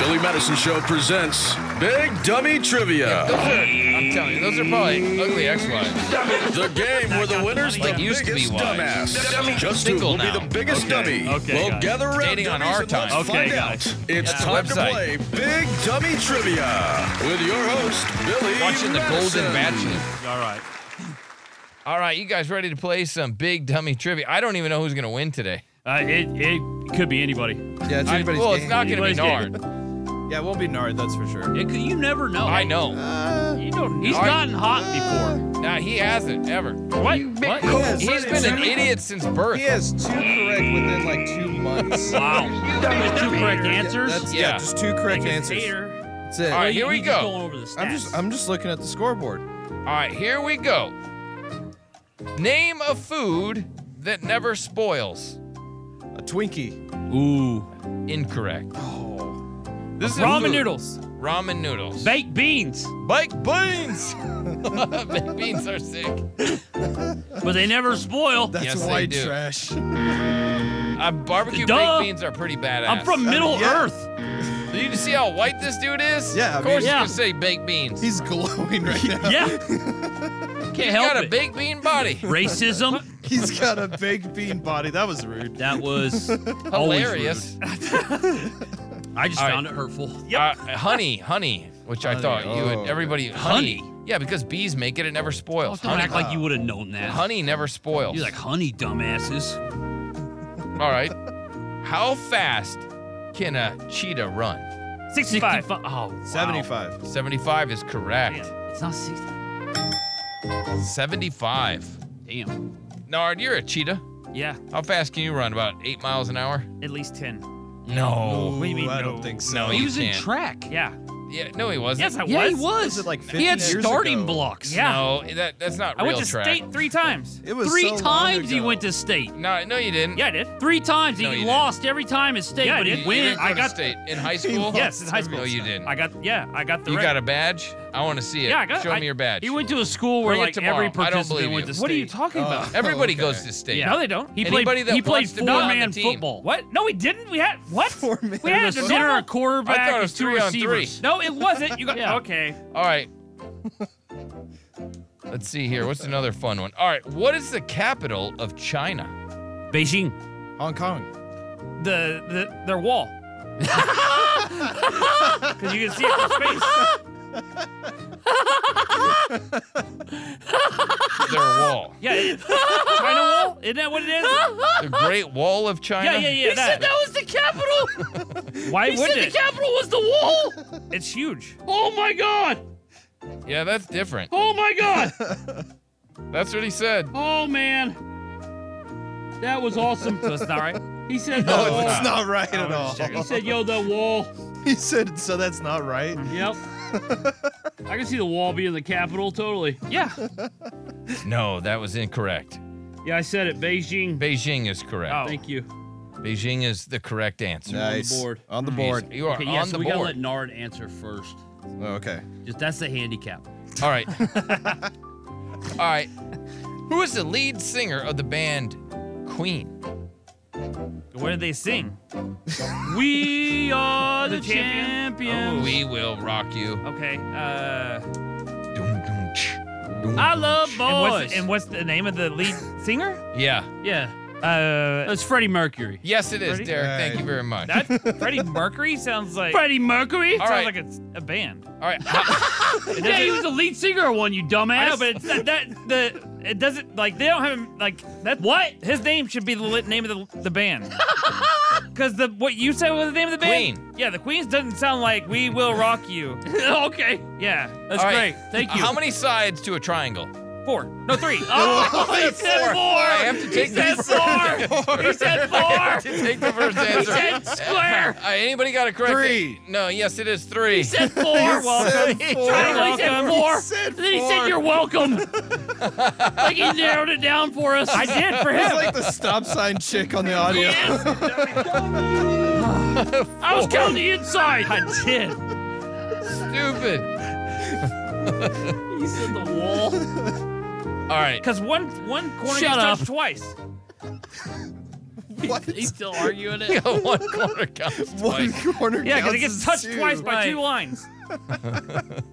Billy Madison Show presents Big Dummy Trivia. I'm telling you, those are probably ugly ex-wives. The game where the winner's the used to be biggest wives. dumbass. Just who Single will be now. the biggest dummy? Okay, We'll guys. gather around Dating on dummies our and time. let's Okay, find guys. out. It's That's the time to website. play Big Dummy Trivia with your host, Billy Watching the Madison. Golden Bachelor. All right. All right, you guys ready to play some Big Dummy Trivia? I don't even know who's going to win today. It could be anybody. Yeah, it's anybody's Well, game. it's not going to be Anybody's Nard. Yeah, it won't be Nard, that's for sure. You never know. I know. You don't. He's Nard- gotten hot before. Nah, he hasn't, ever. What? What? He's been an idiot since birth. He has 2 correct within like 2 months. Wow. With 2 correct answers. That's, Yeah. just 2 correct Biggest answers. hater. That's it. All right, here we He's just go. going over the stats. I'm just looking at the scoreboard. All right, here we go. Name a food that never spoils. A Twinkie. Ooh. Incorrect. Oh. This is Ramen food. noodles. Ramen noodles. Baked beans. Baked beans. Baked beans are sick. But they never spoil. That's Yes, they white do. trash. Barbecue Duh. baked beans are pretty badass. I'm from Middle yeah. Earth. Do you see how white this dude is? Yeah, I Of course mean- you Yeah. can say baked beans. He's glowing right now. Yeah. He's Can't help got a it. baked bean body. Racism. He's got a baked bean body. That was rude. That was always Hilarious. rude. I just All found it hurtful. Honey, which I thought you would. oh. Everybody, honey. Yeah, because bees make it. It never spoils. Don't act like you would have known that. Honey never spoils. You're like, honey, dumbasses. All right. How fast can a cheetah run? 65. Oh, wow. 75. 75 is correct. Damn, it's not 60. 75. Damn. Nard, you're a cheetah. Yeah, How fast can you run? About 8 miles an hour? at least 10. No. What do you mean, I no? don't think so. No, He you was in can't. track. Yeah. Yeah, no, he wasn't. Yes, I Yeah, was. he was. Was it like 50 He had years starting ago? blocks. Yeah. No, that's not I real went to track. state 3 times. It was 3 so long times he ago. went to state. No, you didn't. Yeah, I did. 3 times No, he you lost every time at state, Yeah, I but did. he You went. didn't go I to got- state in high school. Yes, in high school. No, you didn't. I got the You red. got a badge? I want to see it. Yeah, I got- Show me your badge. He went to a school where Bring it like tomorrow. every I don't participant believe went you. to state. What are you talking about? Everybody okay. goes to state. Yeah. No, they don't. He Anybody played. that He played wants to be on the 4-man team. football. What? No, we didn't. We had what? 4-man. We had The a center, a normal- quarterback, I thought it and was 2 3-on-3. receivers. No, it wasn't. You got Yeah. okay. All right. Let's see here. What's another fun one? All right. What is the capital of China? Beijing. Hong Kong. Their wall. Because you can see it from space. Their wall. Yeah, China Wall. Isn't that what it is? The Great Wall of China? Yeah. He said that was the capital. Why He wouldn't said it? the capital was the wall. It's huge. Oh my god. Yeah, that's different. Oh my god. That's what he said. Oh man. That was awesome. So it's not right. He said, No, the it's wall. not right at all. He said, yo, the wall. He said, so that's not right? Yep. I can see the wall being the capital, totally. Yeah. No, that was incorrect. Yeah, I said it. Beijing. Beijing is correct. Oh. Thank you. Beijing is the correct answer. Nice. board. On the board. You are Okay, yeah, on so the we gotta board. let Nard answer first. Oh, okay. Just that's the handicap. All right. All right. Who is the lead singer of the band Queen? What did they sing? We are the The champion? champions. We will rock you. Okay. I love boys. And what's the name of the lead singer? Yeah. yeah, Uh, that's Freddie Mercury. Yes, it is, Ready? Derek. Thank Right. you very much. that Freddie Mercury sounds like Freddie Mercury? All sounds right. like it's a band. All right. Yeah, he was the lead singer of one, you dumbass. I know, but it's it doesn't like they don't have him like that. What? His name should be the name of the band. Because what you said was the name of the band? Queen. Yeah, the Queens doesn't sound like "We Will Rock You." Okay, Yeah, that's All great. right. Thank you. How many sides to a triangle? 4, no 3. Oh, he said 4. I have to take He said the 4. He said 4. to take the first He answer. said square. Anybody got it correct? 3. No, yes, it is 3. He said 4. welcome. Triangle, he said 4. He said And then he 4. said you're welcome. Like he narrowed it down for us. I did for It's him. like the stop sign chick on the audio. I was counting the inside. I did. Stupid. He said the wall. All right. Because one corner Shut gets up. touched twice. What? He's still arguing it. Yeah, one corner counts One twice. corner. Yeah, because it counts gets as touched two. twice by Right. 2 lines.